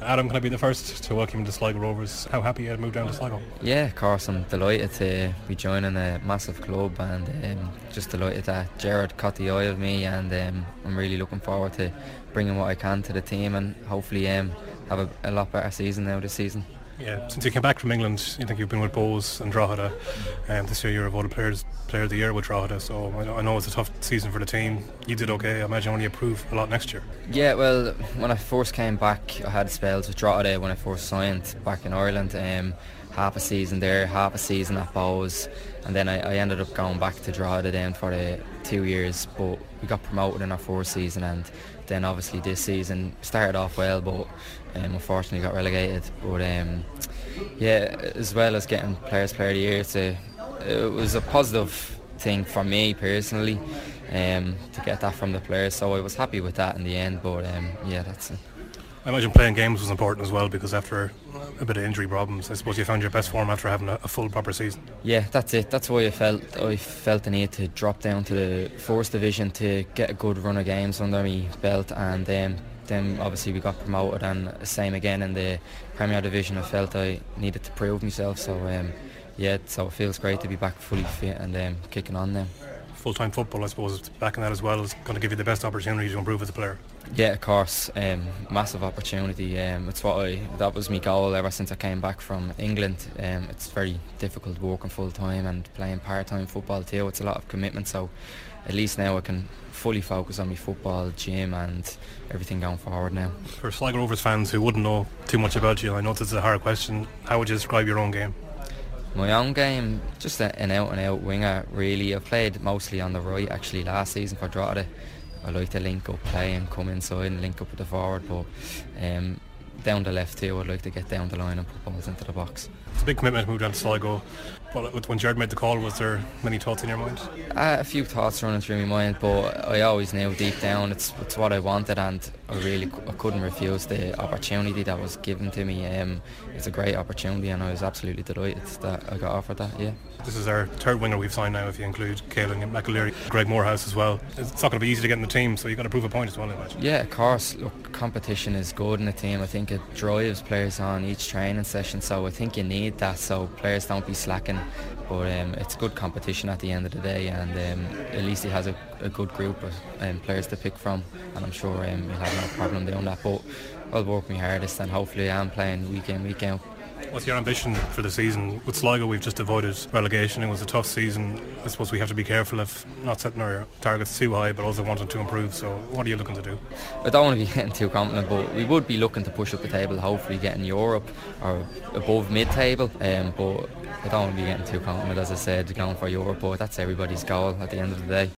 Adam, can I be the first to welcome you to Sligo Rovers? How happy you had moved down to Sligo? Yeah, of course, I'm delighted to be joining a massive club, and just delighted that Gerard caught the eye of me, and I'm really looking forward to bringing what I can to the team, and hopefully have a lot better season now this season. Yeah, since you came back from England, you think you've been with Bohs and Drogheda, and this year you're voted Player of the Year with Drogheda, so I know it's a tough season for the team. You did okay. I imagine only improve a lot next year. Yeah, well, when I first came back, I had spells with Drogheda when I first signed back in Ireland. Half a season there, half a season at Bohs, and then I ended up going back to Drogheda then for the 2 years, but we got promoted in our first season, and then obviously this season started off well, but unfortunately got relegated. But yeah, as well as getting Player of the Year, it was a positive thing for me personally to get that from the players, so I was happy with that in the end. But yeah, that's it. I imagine playing games was important as well, because after a bit of injury problems, I suppose you found your best form after having a full proper season. Yeah, that's it. That's why I felt the need to drop down to the first division to get a good run of games under my belt, and then obviously we got promoted, and same again in the Premier Division. I felt I needed to prove myself, so yeah, so it feels great to be back fully fit and kicking on now. Full-time football, I suppose, back in that as well is going to give you the best opportunity to improve as a player. Yeah, of course, massive opportunity. That was my goal ever since I came back from England. It's very difficult working full-time and playing part-time football too. It's a lot of commitment, so at least now I can fully focus on my football, gym and everything going forward now. For Sligo Rovers fans who wouldn't know too much about you, I know this is a hard question, how would you describe your own game? My own game, just an out-and-out winger really. I've played mostly on the right actually last season for Drogheda. I like to link up play and come inside and link up with the forward, but down the left too, I'd like to get down the line and put balls into the box. It's a big commitment to move down to Sligo. But when Gerard made the call, was there many thoughts in your mind? A few thoughts running through my mind, but I always knew deep down it's what I wanted, and I couldn't refuse the opportunity that was given to me. It's a great opportunity, and I was absolutely delighted that I got offered that. Yeah. This is our third winger we've signed now, if you include Caelan McAleary, Greg Morehouse as well. It's not going to be easy to get in the team, so you've got to prove a point as well, I imagine. Yeah, of course. Look, competition is good in the team. I think it drives players on each training session, so I think you need that so players don't be slacking. But it's good competition at the end of the day, and at least he has a good group of players to pick from, and I'm sure he'll have no problem doing that. But I'll work my hardest, and hopefully I am playing week in, week out. What's your ambition for the season? With Sligo, we've just avoided relegation. It was a tough season. I suppose we have to be careful of not setting our targets too high, but also wanting to improve. So what are you looking to do? I don't want to be getting too confident, but we would be looking to push up the table, hopefully getting Europe or above mid-table. But I don't want to be getting too confident, as I said, going for Europe, but that's everybody's goal at the end of the day.